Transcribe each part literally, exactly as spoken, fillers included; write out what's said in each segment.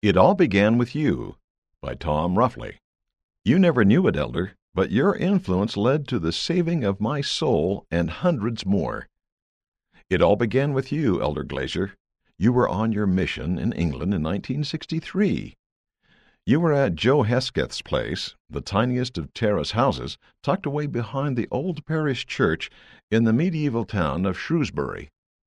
It All Began With You by Tom Ruffley. You never knew it, Elder, but your influence led to the saving of my soul and hundreds more. It all began with you, Elder Glazier. You were on your mission in England in nineteen sixty-three. You were at Joe Hesketh's place, the tiniest of terrace houses, tucked away behind the old parish church in the medieval town of Shrewsbury.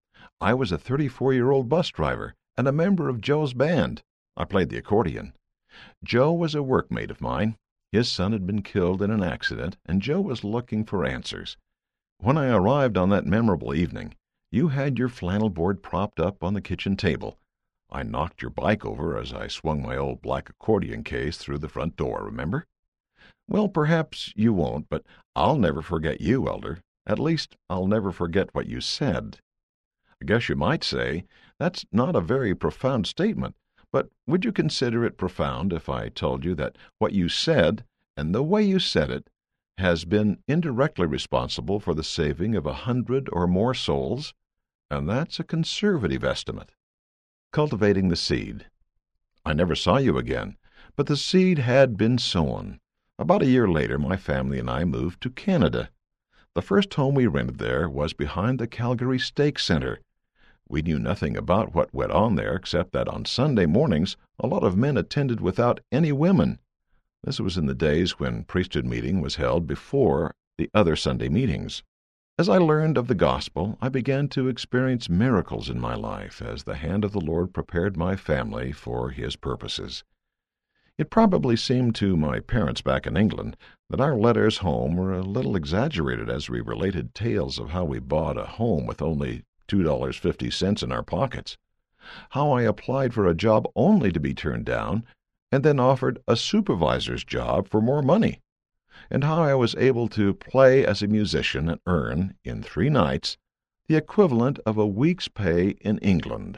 I was a thirty-four-year-old bus driver and a member of Joe's band. I played the accordion. Joe was a workmate of mine. His son had been killed in an accident, and Joe was looking for answers. When I arrived on that memorable evening, you had your flannel board propped up on the kitchen table. I knocked your bike over as I swung my old black accordion case through the front door, remember? Well, perhaps you won't, but I'll never forget you, Elder. At least, I'll never forget what you said. I guess you might say, that's not a very profound statement, but would you consider it profound if I told you that what you said, and the way you said it, has been indirectly responsible for the saving of a hundred or more souls? And that's a conservative estimate. Cultivating the seed. I never saw you again, but the seed had been sown. About a year later, my family and I moved to Canada. The first home we rented there was behind the Calgary Stake Center. We knew nothing about what went on there except that on Sunday mornings a lot of men attended without any women. This was in the days when priesthood meeting was held before the other Sunday meetings. As I learned of the gospel, I began to experience miracles in my life as the hand of the Lord prepared my family for His purposes. It probably seemed to my parents back in England that our letters home were a little exaggerated as we related tales of how we bought a home with only two dollars and fifty cents in our pockets, how I applied for a job only to be turned down, and then offered a supervisor's job for more money, and how I was able to play as a musician and earn, in three nights, the equivalent of a week's pay in England.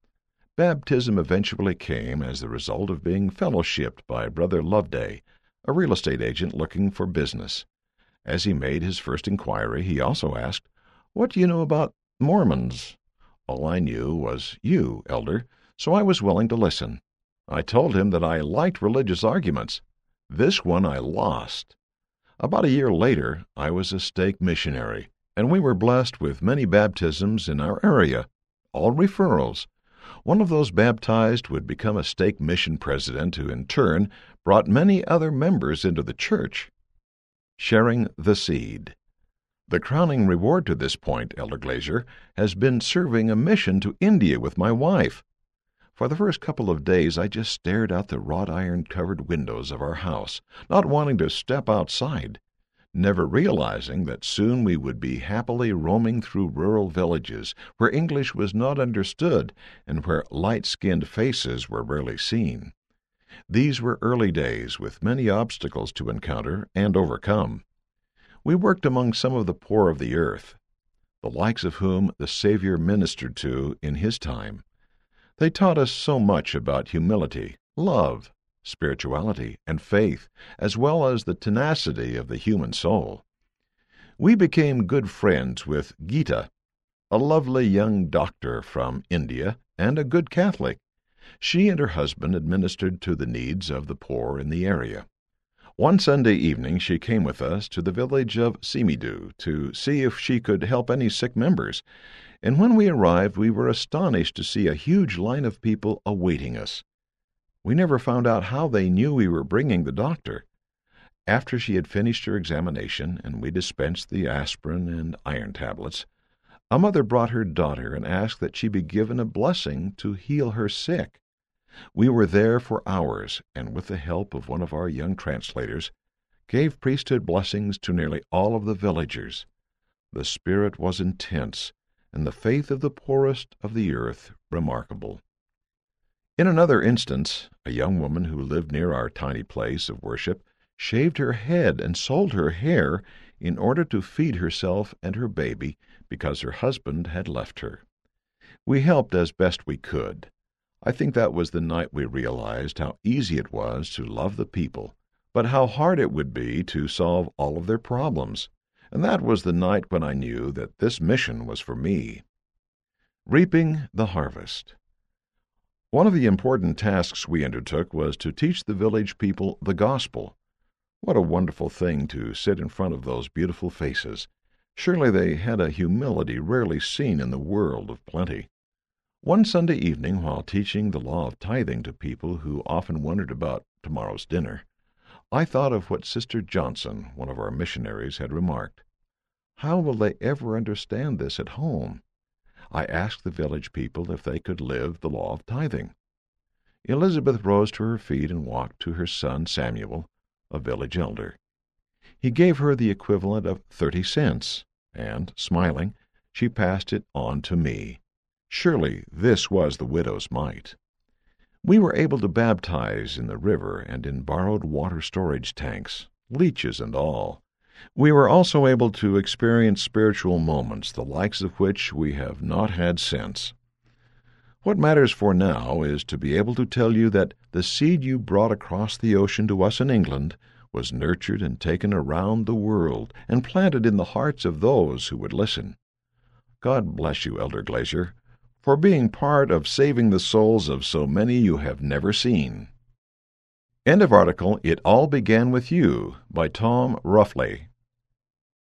Baptism eventually came as the result of being fellowshipped by Brother Loveday, a real estate agent looking for business. As he made his first inquiry, he also asked, "What do you know about Mormons?" All I knew was you, Elder, so I was willing to listen. I told him that I liked religious arguments. This one I lost. About a year later, I was a stake missionary, and we were blessed with many baptisms in our area, all referrals. One of those baptized would become a stake mission president who, in turn, brought many other members into the church. Sharing the seed. The crowning reward to this point, Elder Glazier, has been serving a mission to India with my wife. For the first couple of days I just stared out the wrought-iron-covered windows of our house, not wanting to step outside, never realizing that soon we would be happily roaming through rural villages where English was not understood and where light-skinned faces were rarely seen. These were early days with many obstacles to encounter and overcome. We worked among some of the poor of the earth, the likes of whom the Savior ministered to in His time. They taught us so much about humility, love, spirituality, and faith, as well as the tenacity of the human soul. We became good friends with Gita, a lovely young doctor from India and a good Catholic. She and her husband administered to the needs of the poor in the area. One Sunday evening she came with us to the village of Simidu to see if she could help any sick members, and when we arrived we were astonished to see a huge line of people awaiting us. We never found out how they knew we were bringing the doctor. After she had finished her examination and we dispensed the aspirin and iron tablets, a mother brought her daughter and asked that she be given a blessing to heal her sick. We were there for hours, and with the help of one of our young translators, gave priesthood blessings to nearly all of the villagers. The spirit was intense, and the faith of the poorest of the earth remarkable. In another instance, a young woman who lived near our tiny place of worship shaved her head and sold her hair in order to feed herself and her baby because her husband had left her. We helped as best we could. I think that was the night we realized how easy it was to love the people, but how hard it would be to solve all of their problems, and that was the night when I knew that this mission was for me. Reaping the harvest. One of the important tasks we undertook was to teach the village people the gospel. What a wonderful thing to sit in front of those beautiful faces. Surely they had a humility rarely seen in the world of plenty. One Sunday evening, while teaching the law of tithing to people who often wondered about tomorrow's dinner, I thought of what Sister Johnson, one of our missionaries, had remarked. How will they ever understand this at home? I asked the village people if they could live the law of tithing. Elizabeth rose to her feet and walked to her son Samuel, a village elder. He gave her the equivalent of thirty cents, and, smiling, she passed it on to me. Surely this was the widow's mite. We were able to baptize in the river and in borrowed water storage tanks, leeches and all. We were also able to experience spiritual moments, the likes of which we have not had since. What matters for now is to be able to tell you that the seed you brought across the ocean to us in England was nurtured and taken around the world and planted in the hearts of those who would listen. God bless you, Elder Glazier, for being part of saving the souls of so many you have never seen. End of article, It All Began With You, by Tom Ruffley.